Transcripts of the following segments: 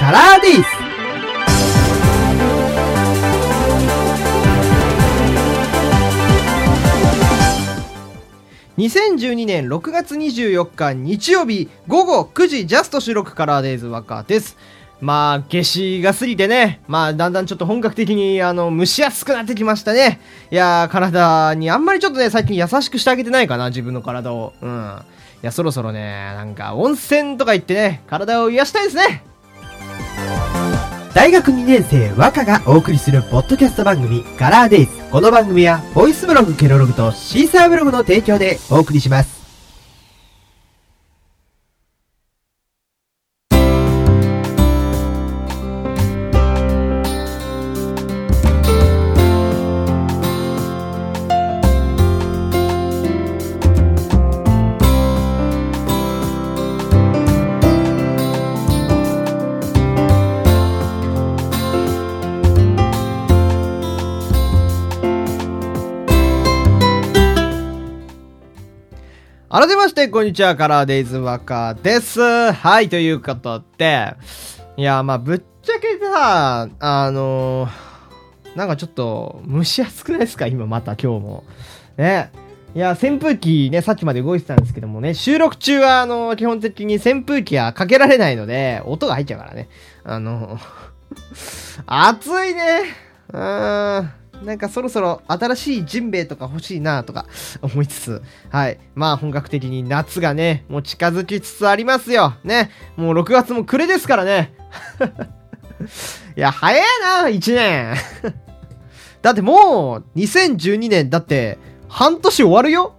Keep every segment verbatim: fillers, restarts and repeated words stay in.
カラーデイズ。にせんじゅうにねんろくがつにじゅうよっか日曜日午後くじジャスト収録カラーデイズワカです。まあ夏至が過ぎてね、まあだんだんちょっと本格的にあの蒸し暑くなってきましたね。いやー体にあんまりちょっとね最近優しくしてあげてないかな、自分の体を。うん。いやそろそろねなんか温泉とか行ってね体を癒したいですね。 大学にねん生和歌がお送りするポッドキャスト番組カラーデイズ。この番組はボイスブログケロログとシーサーブログの提供でお送りします。 改めましてこんにちは、カラーデイズワカです。はい、ということで、いやまあぶっちゃけさ、あのー、なんかちょっと蒸し暑くないですか今また今日もね。いや扇風機ねさっきまで動いてたんですけどもね、収録中はあのー、基本的に扇風機はかけられないので音が入っちゃうからね、あのー、暑いね。うーん、なんかそろそろ新しいジンベエとか欲しいなとか思いつつ、はい。まあ本格的に夏がね、もう近づきつつありますよ。ね。もうろくがつも暮れですからね。いや、早いな、いちねん。だってもう、にせんじゅうにねんだって、半年終わるよ。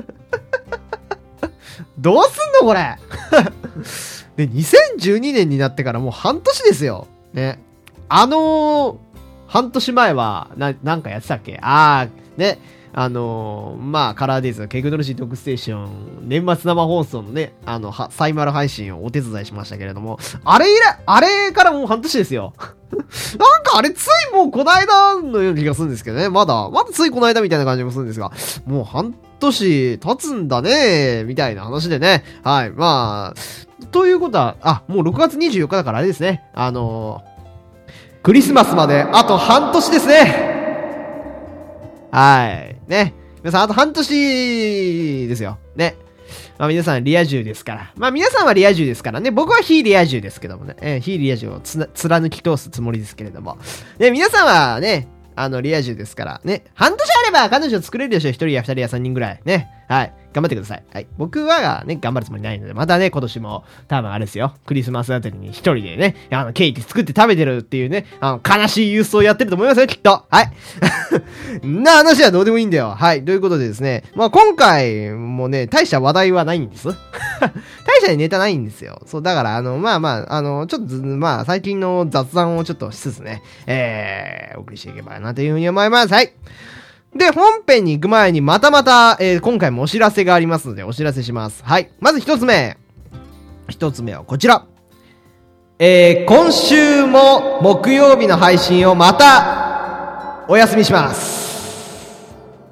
どうすんのこれ。で、にせんじゅうにねんになってからもう半年ですよ。ね。あのー、半年前は、な、なんかやってたっけ？あー、ね。あのー、まあ、カラーデイズのケグドルシートークステーション、年末生放送のね、あの、は、サイマル配信をお手伝いしましたけれども、あれ以来、あれからもう半年ですよ。なんかあれついもうこの間のような気がするんですけどね。まだ、まだついこの間みたいな感じもするんですが、もう半年経つんだねみたいな話でね。はい、まあ、ということは、あ、もうろくがつにじゅうよっかだからあれですね。あのー、クリスマスまであと半年ですね。はい。ね。皆さんあと半年ですよ。ね。まあ皆さんリア充ですから。まあ皆さんはリア充ですからね。僕は非リア充ですけどもね。えー、非リア充をつな貫き通すつもりですけれども。ね、皆さんはね、あの、リア充ですから。ね。半年あれば彼女作れるでしょ。一人や二人や三人ぐらい。ね。はい。頑張ってください。はい。僕はね、頑張るつもりないので、またね、今年も、多分あれですよ。クリスマスあたりに一人でね、あの、ケーキ作って食べてるっていうね、あの、悲しい郵送をやってると思いますよ、きっと。はい。な話はどうでもいいんだよ。はい。ということでですね、まあ今回もね、大した話題はないんです。大したネタないんですよ。そう、だから、あの、まあまあ、あの、ちょっと、まあ、最近の雑談をちょっとしつつね、えー、お送りしていけばなというふうに思います。はい。で、本編に行く前にまたまた、えー、今回もお知らせがありますのでお知らせします。はい。まず一つ目。一つ目はこちら。えー、今週も木曜日の配信をまたお休みします。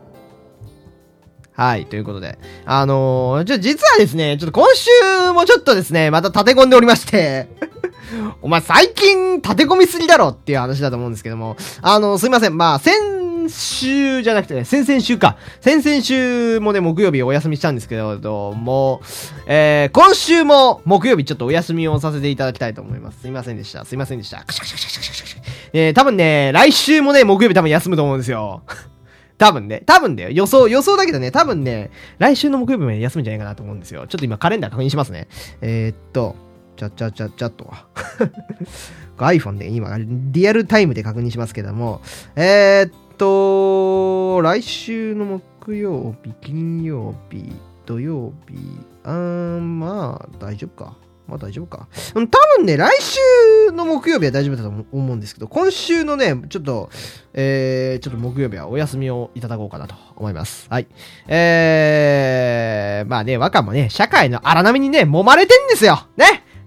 はい。ということで。あのー、ちょ、実はですね、ちょっと今週もちょっとですね、また立て込んでおりまして。お前最近立て込みすぎだろっていう話だと思うんですけども。あのー、すいません。まあ、先先週じゃなくてね、先々週か。先々週もね、木曜日お休みしたんですけど、もう、えー、今週も木曜日ちょっとお休みをさせていただきたいと思います。すいませんでした。すいませんでした。えー、多分ね、来週もね、木曜日多分休むと思うんですよ。多分ね、多分だよ。予想、予想だけどね、多分ね、来週の木曜日まで休むんじゃないかなと思うんですよ。ちょっと今カレンダー確認しますね。えー、っと、ちゃちゃちゃちゃっと。iPhone で今、リアルタイムで確認しますけども、えー、っと、来週の木曜日、金曜日、土曜日、あー、まあ、大丈夫か。まあ大丈夫か。多分ね、来週の木曜日は大丈夫だと思うんですけど、今週のね、ちょっと、えー、ちょっと木曜日はお休みをいただこうかなと思います。はい。えー、まあね、若もね、社会の荒波にね、揉まれてんですよ。ね。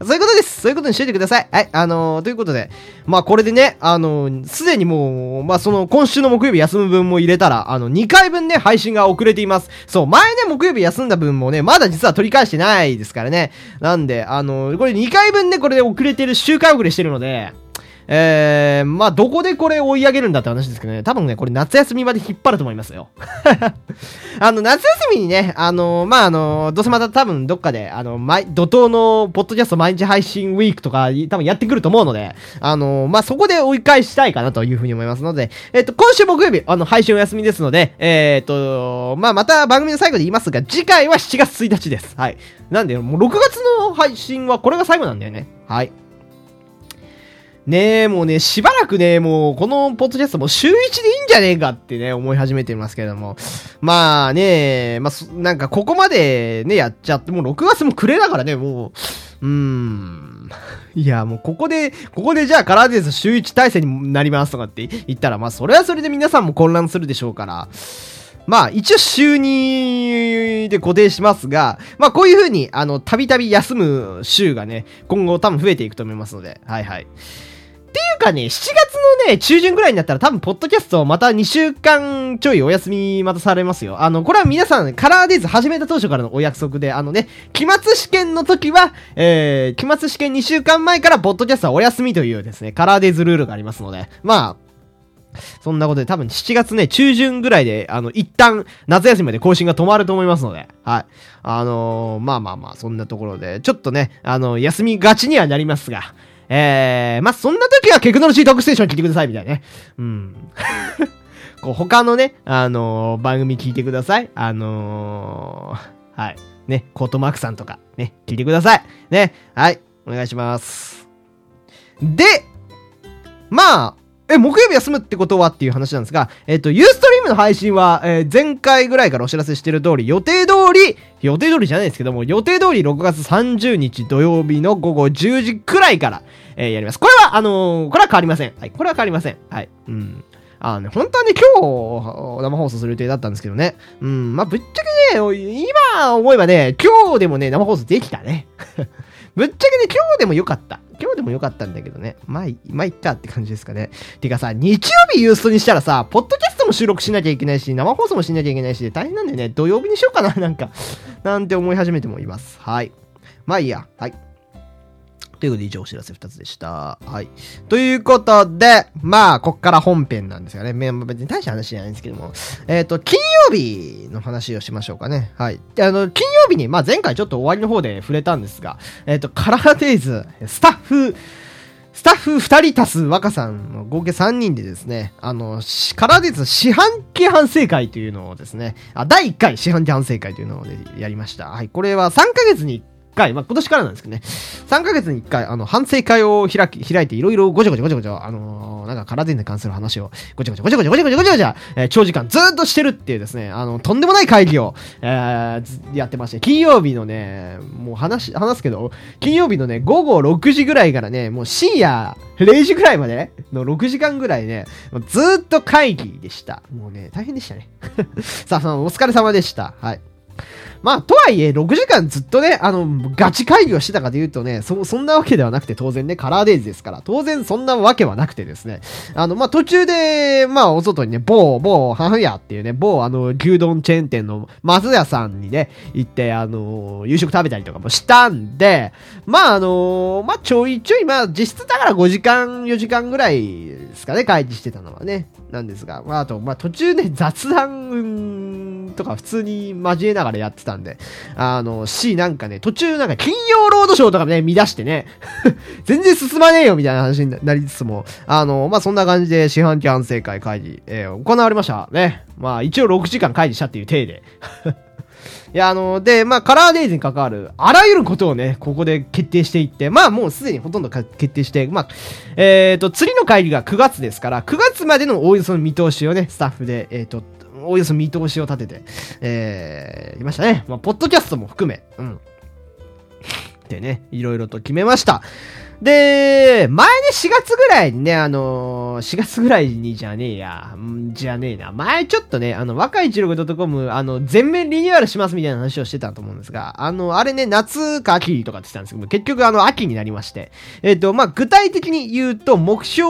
そういうことです。そういうことにしといてください。はい。あのー、ということで、まあこれでね、あのー、すでにもう、まあその今週の木曜日休む分も入れたら、あの、にかいぶんね、配信が遅れています。そう、前ね、木曜日休んだ分もね、まだ実は取り返してないですからね。なんで、あのー、これにかいぶんね、これで遅れてる、週間遅れしてるので、えー、まあ、どこでこれ追い上げるんだって話ですけどね、多分ね、これ夏休みまで引っ張ると思いますよ。あの、夏休みにね、あのー、まあ、あのー、どうせまた多分どっかで、あの、毎、怒涛のポッドキャスト毎日配信ウィークとか、多分やってくると思うので、あのー、まあ、そこで追い返したいかなというふうに思いますので、えっと、今週木曜日、あの、配信お休みですので、えー、っと、まあ、また番組の最後で言いますが、次回はしちがつついたちです。はい。なんで、もうろくがつの配信はこれが最後なんだよね。はい。ねえ、もうね、しばらくね、もう、このポッドキャストも週いちでいいんじゃねえかってね、思い始めてますけれども。まあね、まあ、なんかここまでね、やっちゃって、もうろくがつも暮れだからね、もう、うーん。いや、もうここで、ここでじゃあカラーデイズ週いち体制になりますとかって言ったら、まあそれはそれで皆さんも混乱するでしょうから。まあ、一応週にで固定しますが、まあこういう風に、あの、たびたび休む週がね、今後多分増えていくと思いますので、はいはい。っていうかね、しちがつのね、中旬ぐらいになったら多分、ポッドキャストまたにしゅうかんちょいお休みまたされますよ。あの、これは皆さん、カラーデイズ始めた当初からのお約束で、あのね、期末試験の時は、えー、期末試験にしゅうかんまえから、ポッドキャストはお休みというですね、カラーデイズルールがありますので、まあ、そんなことで多分しちがつね、中旬ぐらいで、あの、一旦、夏休みまで更新が止まると思いますので、はい。あのー、まあまあまあ、そんなところで、ちょっとね、あの、休みがちにはなりますが、えー、まあ、そんな時はテクノロジートークステーション聞いてください、みたいなね。うん。こう、他のね、あのー、番組聞いてください。あのー、はい。ね、コートマークさんとか、ね、聞いてください。ね、はい。お願いします。で、まあ、え、木曜日休むってことはっていう話なんですが、えっと、ユーストリームの配信は、えー、前回ぐらいからお知らせしてる通り、予定通り、予定通りじゃないですけども、予定通りろくがつさんじゅうにち土曜日の午後じゅうじくらいから、えー、やります。これは、あのー、これは変わりません。はい、これは変わりません。はい。うん。あのね、本当はね、今日、生放送する予定だったんですけどね。うん、まあ、ぶっちゃけね、今思えばね、今日でもね、生放送できたね。ぶっちゃけね、今日でもよかった。今日でもよかったんだけどね。まあ、まあ、いっかって感じですかね。てかさ、日曜日ユーストにしたらさ、ポッドキャストも収録しなきゃいけないし、生放送もしなきゃいけないし、大変なんだよね。土曜日にしようかな、なんか。なんて思い始めてもいます。はい。まあいいや。はい。ということで以上お知らせふたつでした。はい。ということで、まあ、こっから本編なんですがね。別に大した話じゃないんですけども。えっと、金曜日の話をしましょうかね。はい。あの、金曜日に、まあ前回ちょっと終わりの方で触れたんですが、えっと、カラーデイズ、スタッフ、スタッフふたり足す若さんの合計さんにんでですね、あの、カラーデイズ四半期反省会というのをですね、あ、だいいっかい四半期反省会というのをやりました。はい。これはさんかげつにいっかい、まあ、今年からなんですけどね、さんかげつにいっかい、あの、反省会を開き、開いていろいろごちゃごちゃごちゃごちゃ、あのー、なんかカラーデイズに関する話をごちゃごちゃごちゃごちゃごちゃごちゃごちゃごちゃ、えー、長時間ずーっとしてるっていうですね、あの、とんでもない会議を、えー、やってまして、金曜日のね、もう話、話すけど、金曜日のね、午後ろくじぐらいからね、もう深夜れいじぐらいまでのろくじかんぐらいね、ずーっと会議でした。もうね、大変でしたね。さあ、その、お疲れ様でした。はい。まあ、とはいえ、ろくじかんずっとね、あの、ガチ会議をしてたかというとね、そ、そんなわけではなくて、当然ね、カラーデイズですから、当然そんなわけはなくてですね、あの、まあ、途中で、まあ、お外にね、某、某、ハンヤっていうね、某、あの、牛丼チェーン店の松屋さんにね、行って、あの、夕食食べたりとかもしたんで、まあ、あの、まあ、ちょいちょい、まあ、実質だからごじかん、よじかんぐらいですかね、会議してたのはね、なんですが、まあ、あと、まあ、途中ね、雑談、うんとか普通に交えながらやってたんで、あの、C なんかね、途中なんか金曜ロードショーとかね、見出してね、全然進まねえよみたいな話になりつつも、あの、まあ、そんな感じで四半期反省会会議、えー、行われましたね。まあ、一応ろくじかん会議したっていう体で。いや、あの、で、まあ、カラーデイズに関わる、あらゆることをね、ここで決定していって、まあ、もうすでにほとんど決定して、まあ、えっと、次の会議がくがつですから、くがつまでのおおよその見通しをね、スタッフで、えっと、おおよそ見通しを立てて、えー、いましたね。まあ、ポッドキャストも含め、うん。でね、いろいろと決めました。で、前ね、しがつぐらいにね、あのー、 の、しがつぐらいにじゃねえや、んじゃねえな。前ちょっとね、あの、若いいちろく .com、あの、全面リニューアルしますみたいな話をしてたと思うんですが、あの、あれね、夏か秋とかって言ってたんですけど、結局あの、秋になりまして、えっと、まあ、具体的に言うと、目標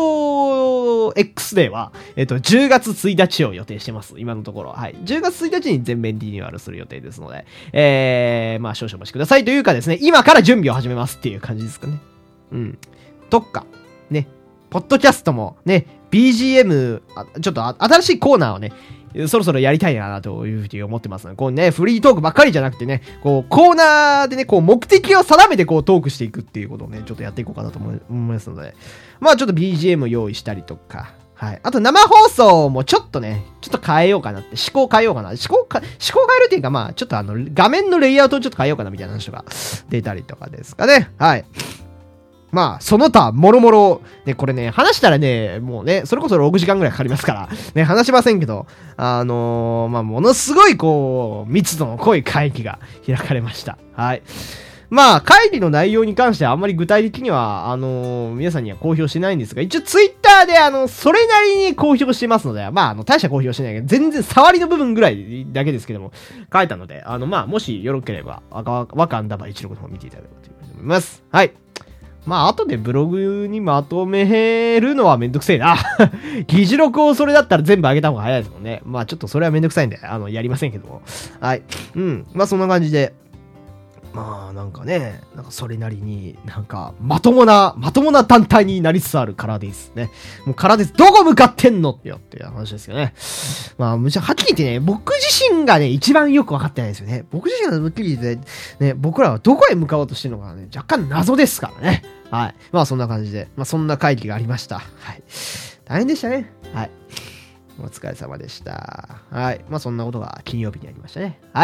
X デーは、えっと、じゅうがつついたちを予定してます。今のところ。はい。じゅうがつついたちに全面リニューアルする予定ですので、えー、まあ、少々お待ちくださいというかですね、今から準備を始めますっていう感じですかね。うん。特化。ね。ポッドキャストもね、ビージーエム、ちょっと新しいコーナーをね、そろそろやりたいなというふうに思ってますので、こうね、フリートークばっかりじゃなくてね、こう、コーナーでね、こう、目的を定めてこう、トークしていくっていうことをね、ちょっとやっていこうかなと思いますので、まあちょっと ビージーエム 用意したりとか、はい。あと生放送もちょっとね、ちょっと変えようかなって、思考変えようかな。思考か、思考変えるっていうか、まあちょっとあの、画面のレイアウトをちょっと変えようかなみたいな話とか出たりとかですかね。はい。まあ、その他、もろもろ、ね、これね、話したらね、もうね、それこそろくじかんぐらいかかりますから、ね、話しませんけど、あのー、まあ、ものすごい、こう、密度の濃い会議が開かれました。はい。まあ、会議の内容に関してはあんまり具体的には、あのー、皆さんには公表しないんですが、一応ツイッターで、あの、それなりに公表してますので、まあ、あの、大した公表してないけど、全然触りの部分ぐらいだけですけども、書いたので、あの、まあ、もしよろければ、わか、わかんだばいちろくの方見ていただければと思います。はい。まあ、後でブログにまとめるのはめんどくせえな。議事録をそれだったら全部上げた方が早いですもんね。まあ、ちょっとそれはめんどくさいんで、あの、やりませんけども。はい。うん。まあ、そんな感じで。まあ、なんかね、なんかそれなりになんか、まともな、まともな団体になりつつあるからですね。もうからです。どこ向かってんのってよっていう話ですよね。まあ、むちゃ、はっきり言ってね、僕自身がね、一番よくわかってないですよね。僕自身がはっきり言って、ね、僕らはどこへ向かおうとしてるのかね、若干謎ですからね。はい。まあ、そんな感じで、まあ、そんな会議がありました。はい。大変でしたね。はい。お疲れ様でした。はい。まあ、そんなことが金曜日にありましたね。はい。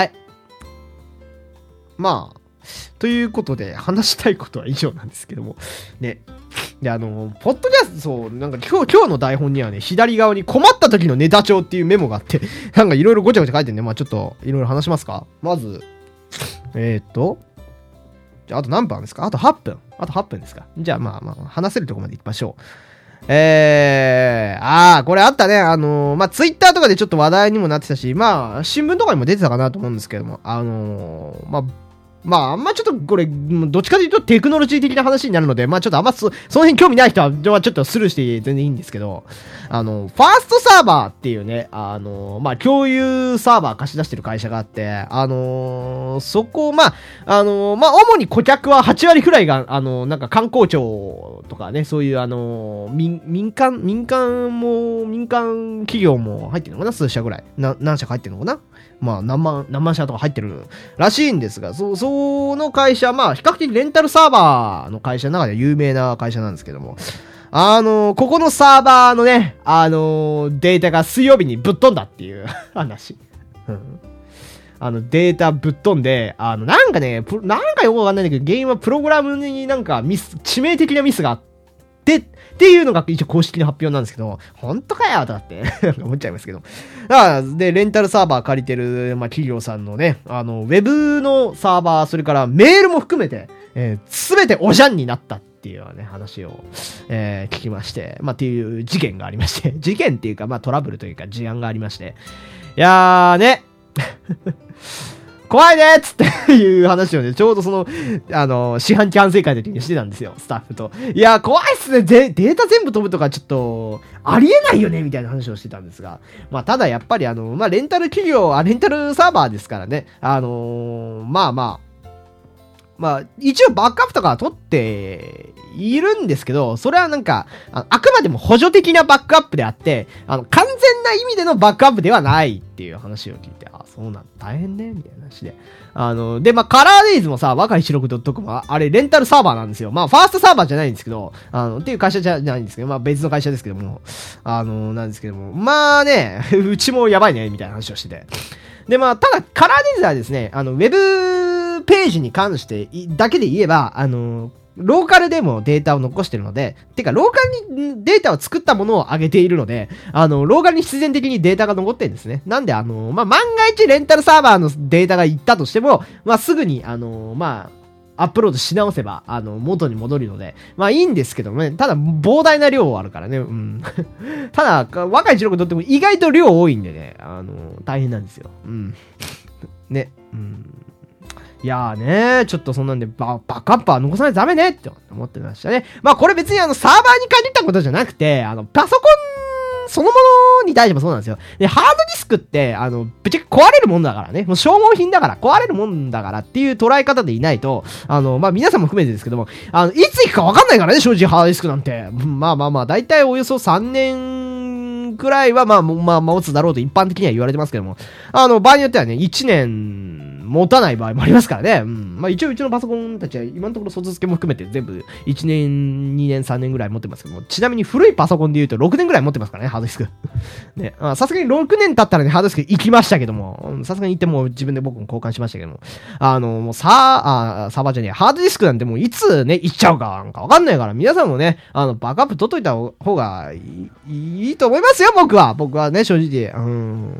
まあ、ということで、話したいことは以上なんですけども、ね。で、あの、ポッドキャスト、そう、なんか今日、今日の台本にはね、左側に困った時のネタ帳っていうメモがあって、なんかいろいろごちゃごちゃ書いてんね。まあちょっと、いろいろ話しますか。まず、えー、っと、じゃあ、あと何分ですか？あとはっぷん。あとはっぷんですか。じゃあ、まあまあ、話せるところまで行きましょう。えー、あー、これあったね。あのー、まあ、ツイッターとかでちょっと話題にもなってたし、まあ、新聞とかにも出てたかなと思うんですけども、あのー、まあ、まあ、あんまちょっとこれ、どっちかというとテクノロジー的な話になるので、まあちょっとあんまそ、その辺興味ない人は、ちょっとスルーして全然いいんですけど、あの、ファーストサーバーっていうね、あの、まあ共有サーバー貸し出してる会社があって、あのー、そこ、まあ、あのー、まあ主に顧客ははちわりくらいが、あのー、なんか観光庁とかね、そういうあのー、民、民間、民間も、民間企業も入ってるのかな？数社ぐらい。な、何社か入ってるのかな？まあ何万、何万社とか入ってるらしいんですが、そう、その会社、まあ比較的レンタルサーバーの会社の中で有名な会社なんですけども、あのー、ここのサーバーのね、あのー、データが水曜日にぶっ飛んだっていう話。あの、データぶっ飛んで、あの、なんかね、なんかよくわかんないんだけど、原因はプログラムになんかミス、致命的なミスがあって、っていうのが一応公式の発表なんですけど、本当かよとかって思っちゃいますけど。だから、で、レンタルサーバー借りてる、まあ、企業さんのね、あの、ウェブのサーバー、それからメールも含めて、えー、全ておじゃんになったっていうね、話を、えー、聞きまして、まあ、っていう事件がありまして、事件っていうか、まあ、トラブルというか、事案がありまして、いやーね、怖いねっつっていう話をね、ちょうどその、あの、四半期反省会の時にしてたんですよ、スタッフと。いや、怖いっすね、データ全部飛ぶとかちょっと、ありえないよね、みたいな話をしてたんですが。まあ、ただやっぱりあの、まあ、レンタル企業、あ、レンタルサーバーですからね、あのー、まあまあ、まあ、一応バックアップとかは取っているんですけど、それはなんか、あ, あくまでも補助的なバックアップであって、あの、完全な意味でのバックアップではないっていう話を聞いて、あ、そうなんだ、大変ね、みたいな話で。あの、で、まあ、カラーデイズもさ、若いしろく .com は、あれ、レンタルサーバーなんですよ。まあ、ファーストサーバーじゃないんですけど、あの、っていう会社じゃないんですけど、まあ、別の会社ですけども、あの、なんですけども、まあね、うちもやばいね、みたいな話をしてて。で、まあ、ただ、カラーデイズはですね、あの、ウェブページに関してだけで言えば、あの、ローカルでもデータを残してるので、てか、ローカルにデータを作ったものを上げているので、あの、ローカルに必然的にデータが残ってるんですね。なんで、あの、まあ、万が一レンタルサーバーのデータがいったとしても、まあ、すぐに、あの、まあ、 アップロードし直せば、あの、元に戻るので、まあいいんですけどね、ただ膨大な量あるからね、うん。ただ、若い一郎にとっても意外と量多いんでね、あの、大変なんですよ。うん。ね、うん。いやーね、ちょっとそんなんでバ、バックアップは残さないとダメねって思ってましたね。まあこれ別にあの、サーバーに限ったことじゃなくて、あの、パソコンそのものに対してもそうなんですよ。で、ハードディスクって、あの、ぶっちゃけ壊れるもんだからね。もう消耗品だから、壊れるもんだからっていう捉え方でいないと、あの、まあ、皆さんも含めてですけども、あの、いつ行くかわかんないからね、正直ハードディスクなんて。まあまあまあ、だいたいおよそさんねんくらいは、まあ、まあ、持つだろうと一般的には言われてますけども、あの、場合によってはね、いちねん持たない場合もありますからね。うん。まあ一応うちのパソコンたちは今のところ外付けも含めて全部いちねん、にねん、さんねんぐらい持ってますけども、ちなみに古いパソコンで言うとろくねんぐらい持ってますからね、ハードディスク。ね。さすがにろくねん経ったらね、ハードディスク行きましたけども、さすがに行っても自分で僕も交換しましたけども、あの、もうさあ、あサーバーじゃねえ、ハードディスクなんてもういつね、行っちゃうかなんかわかんないから、皆さんもね、あの、バックアップ取っといた方がいい、いいと思いますよ、僕は。僕はね、正直。うん。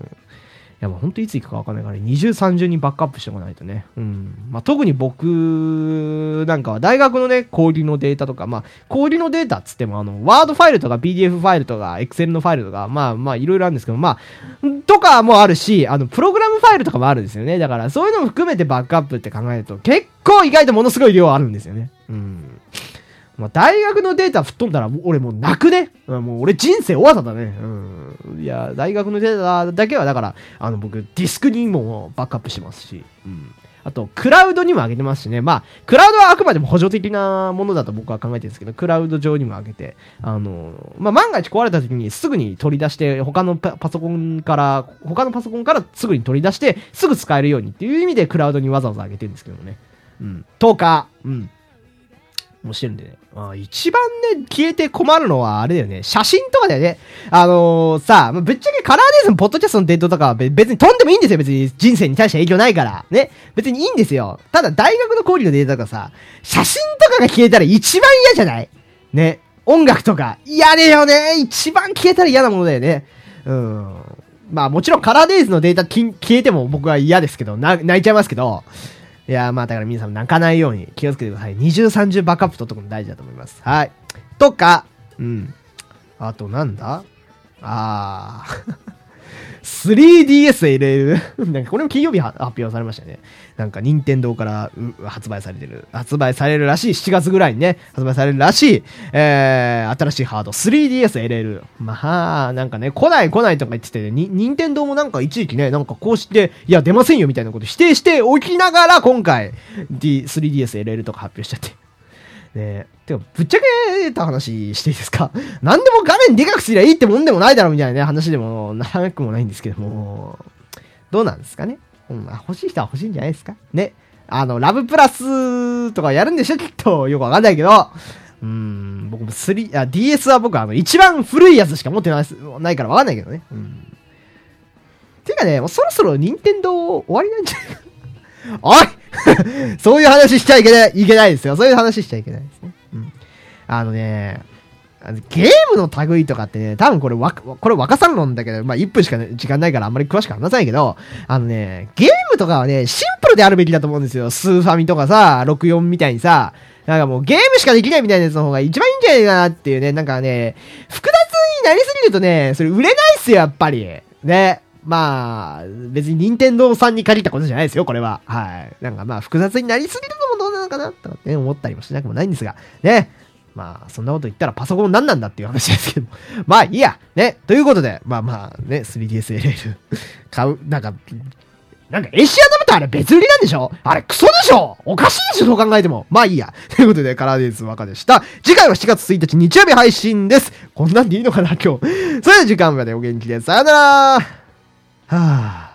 いやもうほんといつ行くか分かんないからにじゅう、さんじゅうにバックアップしておかないとね。うん。まあ、特に僕なんかは大学のね、氷のデータとか、まあ、氷のデータっつってもあの、ワードファイルとか ピーディーエフ ファイルとか Excel のファイルとか、まあまあいろいろあるんですけど、まあ、とかもあるし、あの、プログラムファイルとかもあるんですよね。だからそういうのも含めてバックアップって考えると結構意外とものすごい量あるんですよね。うん。まあ、大学のデータ吹っ飛んだら、俺もう泣くね。うん、もう俺人生終わっただね。うん。いや、大学のデータだけは、だから、あの、僕、ディスクにもバックアップしてますし、うん。あと、クラウドにも上げてますしね。まあ、クラウドはあくまでも補助的なものだと僕は考えてるんですけど、クラウド上にも上げて、あの、まあ、万が一壊れた時にすぐに取り出して、他のパソコンから、他のパソコンからすぐに取り出して、すぐ使えるようにっていう意味で、クラウドにわざわざ上げてるんですけどね。うん。とか、うん。もしてるんでね。あ一番ね、消えて困るのはあれだよね。写真とかだよね。あのー、さ、ぶっちゃけカラーデイズのポッドキャストのデータとかは別に飛んでもいいんですよ。別に人生に対して影響ないから。ね。別にいいんですよ。ただ大学の講義のデータとかさ、写真とかが消えたら一番嫌じゃないね。音楽とか。嫌だよね。一番消えたら嫌なものだよね。うん。まあもちろんカラーデイズのデータ消えても僕は嫌ですけど、な泣いちゃいますけど、いやーまあだから皆さん泣かないように気をつけてください。にじゅう、さんじゅうバックアップ取っとくの大事だと思います。はい。とか、うん。あとなんだあー。スリーディーエス エルエル なんかこれも金曜日発表されましたね。なんか任天堂から発売されてる、発売されるらしい。しちがつぐらいにね、発売されるらしい。えー、新しいハード、スリーディーエス エルエル。まあ、なんかね、来ない来ないとか言ってて、ね、任天堂もなんか一時期ね、なんかこうして、いや出ませんよみたいなこと否定しておきながら、今回、D、スリーディーエス エルエル とか発表しちゃって。ねてか、ぶっちゃけた話していいですか？何でも画面でかくすりゃいいってもんでもないだろみたいなね、話でも長くもないんですけども、どうなんですかね？うん、欲しい人は欲しいんじゃないですか？ね。あの、ラブプラスとかやるんでしょきっと。よくわかんないけど。うーん、僕もスリー、あ、ディーエス は僕はあの、一番古いやつしか持ってない、ないからわかんないけどね。うん。てかね、もうそろそろ任天堂終わりなんじゃないか。おいそういう話しちゃいけない、いけないですよ。そういう話しちゃいけないですね。うん。あのね、ゲームの類とかってね、多分これわ、これ若さん論だけど、まあいっぷんしか、ね、時間ないからあんまり詳しく話さないけど、あのね、ゲームとかはね、シンプルであるべきだと思うんですよ。スーファミとかさ、ろくじゅうよんみたいにさ、なんかもうゲームしかできないみたいなやつの方が一番いいんじゃないかなっていうね、なんかね、複雑になりすぎるとね、それ売れないっすよ、やっぱり。ね。まあ、別に任天堂さんに限ったことじゃないですよ、これは。はい。なんかまあ、複雑になりすぎるのもどうなのかな、とかって思ったりもしなくもないんですが、ね。まあ、そんなこと言ったらパソコン何なんだっていう話ですけど。まあ、いいや。ね。ということで、まあまあ、ね、スリーディーエス エルエル 買う、なんか、なんかエシアダメとあれ別売りなんでしょ？あれクソでしょ？おかしいでしょそう考えても。まあいいや。ということで、カラーデイズ若でした。次回はしちがつついたち日曜日配信です。こんなんでいいのかな今日。それでは時間までお元気で。さよなら。はぁ